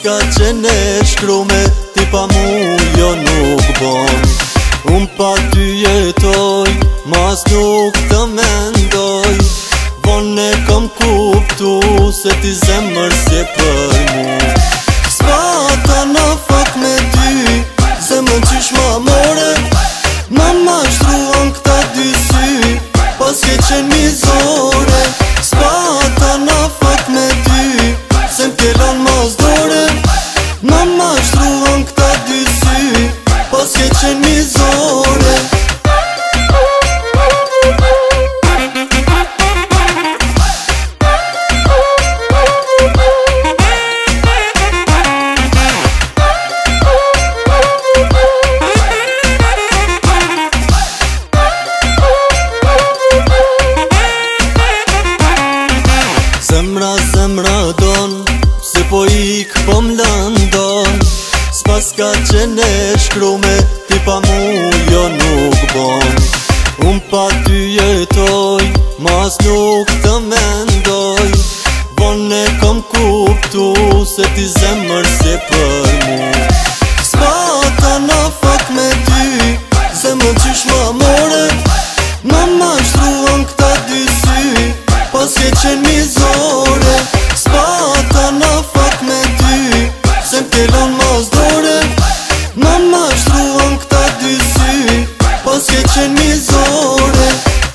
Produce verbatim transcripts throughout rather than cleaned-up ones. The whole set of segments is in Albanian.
S'ka qene shkrume, ti pa mu jo nuk bon. Unë pa ty jetoj, mas nuk të mendoj. Vone kom kuptu se ti zemër s'je për mu. S'pata në fak me ty, zemën qysh ma more. Ma ma shtruan këta dy sy, pas ke qenë mizore. S'pata në fak me ty, se m'ke lan mas dore. Ma ma shtruan këta dy sy, pas ke qenë mizore. Zemra, zemra don, se po ik po m'lëndon. S'pas ka qene shkrume, ti pa mu jo nuk bon. Unë pa ty jetoj, mas nuk të mendoj. Vone kom kuptu se ti zemër s'je për mu. S'pata në fak me ty, zemën qysh ma more. Ma ma shtruan këta dy sy, pas ke qenë mizore. S'pata në fak me ty, se m'ke lan mas dore. Ma ma shtruan këta dy sy, pas ke qenë mizore.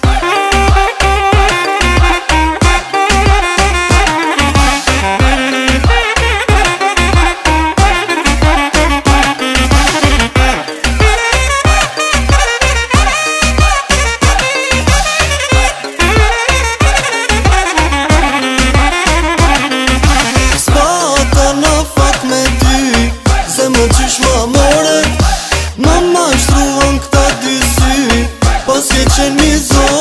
Qysh ma more, ma ma shtruan këta dy sy, pas ke qenë mizore.